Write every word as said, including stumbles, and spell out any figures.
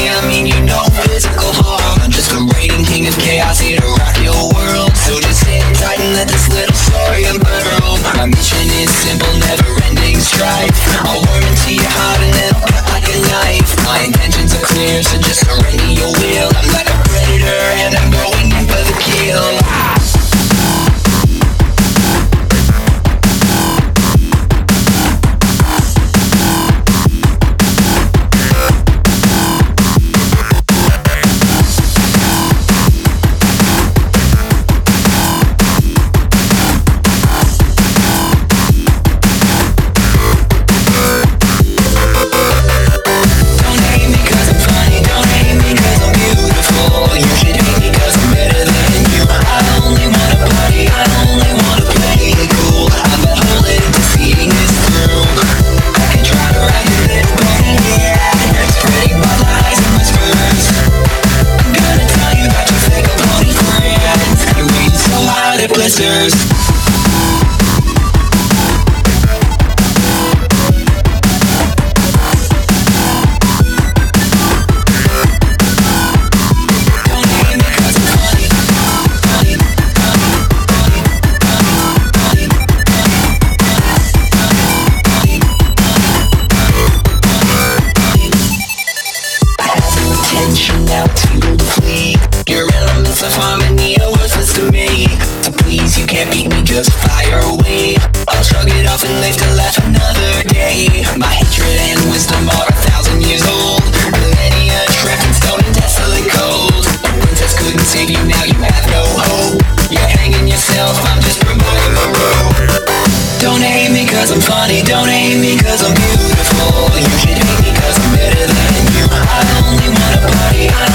I mean you know physical harm. I'm just a raging king of chaos here to rock your world. So just sit tight and let this little story unfurl. My mission is simple, never-ending strife. I'll worm into your heart and then I'll cut like a knife. My intentions are clear, so just surrender your will. I'm like a predator and I'm going in for the kill. Blisters. Now to flee. Your elements of harmony are worthless to me. So please, you can't beat me, just fire away. I'll shrug it off and live to laugh another day. My hatred and wisdom are a thousand years old. Millennia trapped in stone and desolate cold. A princess couldn't save you, now you have no hope. You're hanging yourself, I'm just providing the rope. Don't hate me cause I'm funny, don't hate me cause I'm beautiful. You should hate me cause I'm better than you. I only wanna party, I